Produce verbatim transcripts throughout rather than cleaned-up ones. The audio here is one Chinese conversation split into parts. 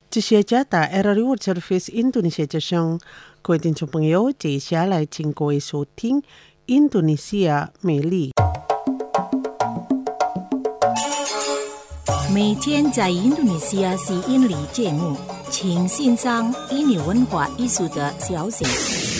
这些加大 Era Reward Service Indonesia 之声，各位听众朋友，接下来请各位收听印度尼西亚美丽。 每天在印度尼西亚是印尼节目，请欣赏印尼文化艺术的消息。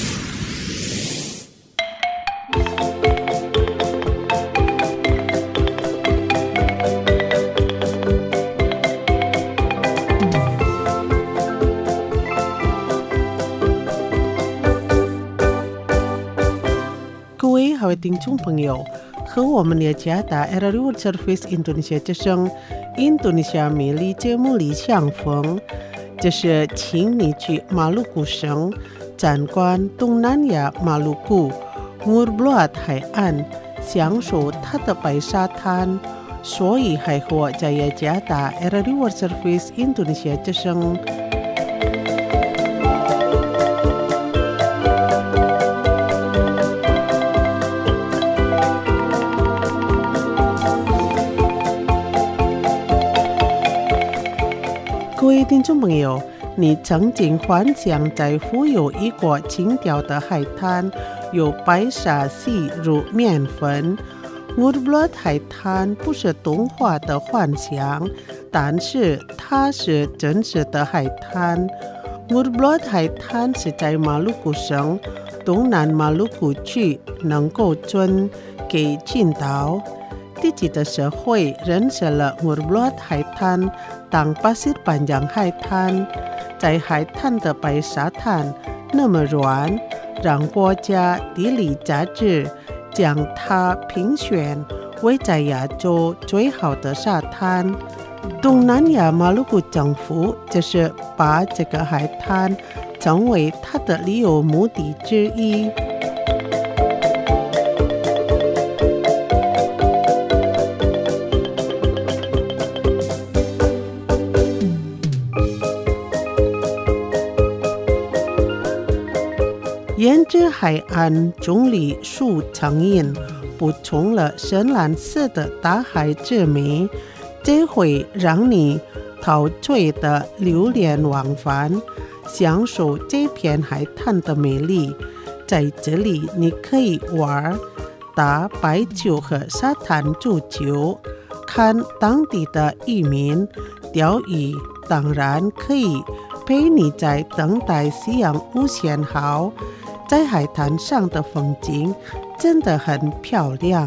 各位好，听众朋友，和我们的加大 Era Reward Service Indonesia 之声印度尼西亚美丽节目里相逢，这是请你去马鲁古省参观东南亚马鲁古乌尔布拉特海岸，享受它的白沙滩，所以还和在加大 Era Reward Service Indonesia 之声。各位听众朋友，你曾经幻想在富有一个清调的海滩，有白沙细如面粉。乌尔布拉特海滩不是动画的幻想，但是它是真实的海滩。乌尔布拉特海滩是在马鲁古省东南马鲁古区能够村给群岛。地级的社会认识了乌尔布拉特海滩当pasir panjang海滩，在海滩的白沙滩那么软，让国家地理杂志将它评选为在亚洲最好的沙滩。东南亚马鲁古政府就是把这个海滩成为它的旅游目的之一。沿着海岸种里树成荫，补充了深蓝色的大海之美，这会让你陶醉的流连忘返，享受这片海滩的美丽。在这里你可以玩打白球和沙滩足球，看当地的渔民钓鱼，当然可以陪你在等待夕阳无限好。在海滩上的风景真的很漂亮。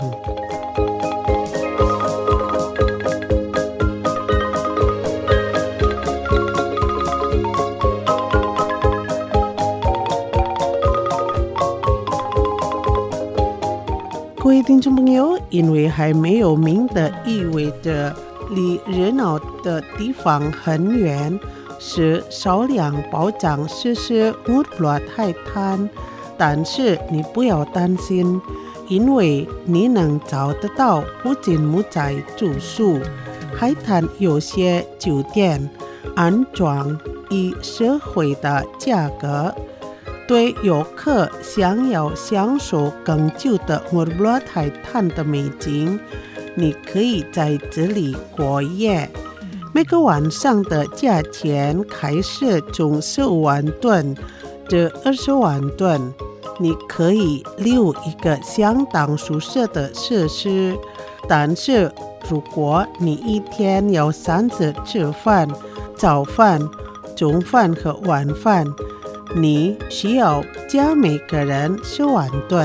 各位听众朋友，因为还没有名的意味着离热闹的地方很远，是少量保障实施乌尔布拉特海滩。但是你不要担心，因为你能找得到附近木宅住宿，海滩有些酒店安装以社会的价格。对游客想要享受更久的乌尔布拉特海滩的美景，你可以在这里过夜。每个晚上的价钱开始从十五万吨至二十万吨。你可以留一个相当舒适的设施，但是如果你一天要三次吃饭，早饭、中饭和晚饭，你需要加每个人十万吨。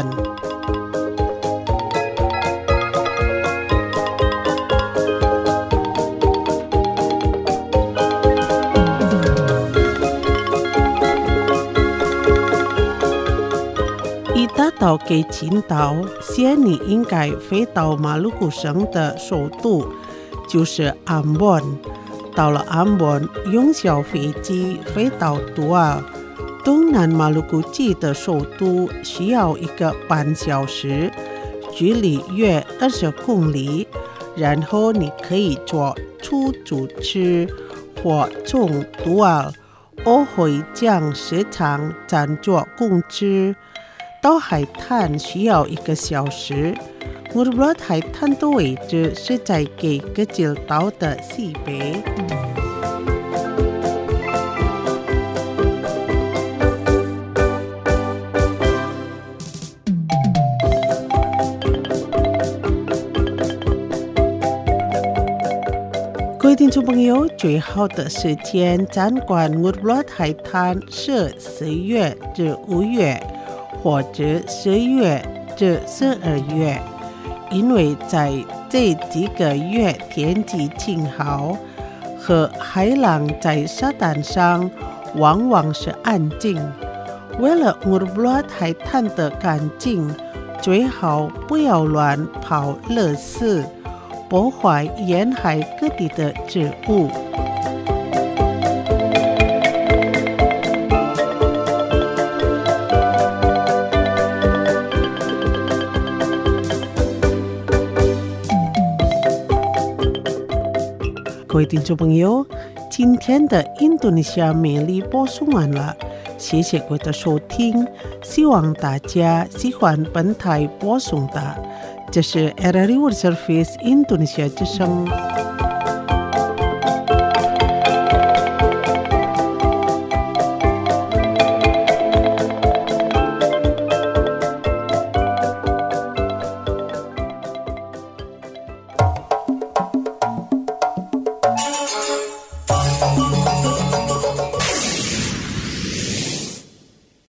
到给群岛，先你应该飞到马鲁古省的首都，就是安本。到了安本，用小飞机飞到杜尔。东南马鲁古区的首都需要一个半小时，距离约二十公里。然后你可以坐出租车或从杜尔欧回江市场站坐公车。到海滩需要一个小时。乌尔布拉特海滩的位置是在给格吉尔岛的西北。 听众朋友，最好的时间掌管我们海滩是十月至五月，或者十月至十二月，因为在这几个月天气晴好，和海浪在沙滩上往往是安静。为了我们海滩的干净，最好不要乱抛垃圾，破坏沿海各地的植物。各位听众朋友，今天的印度尼西亚美丽播送完了，谢谢各位的收听，希望大家喜欢本台播送的。这是 R R I World Service 印度尼西亚之声。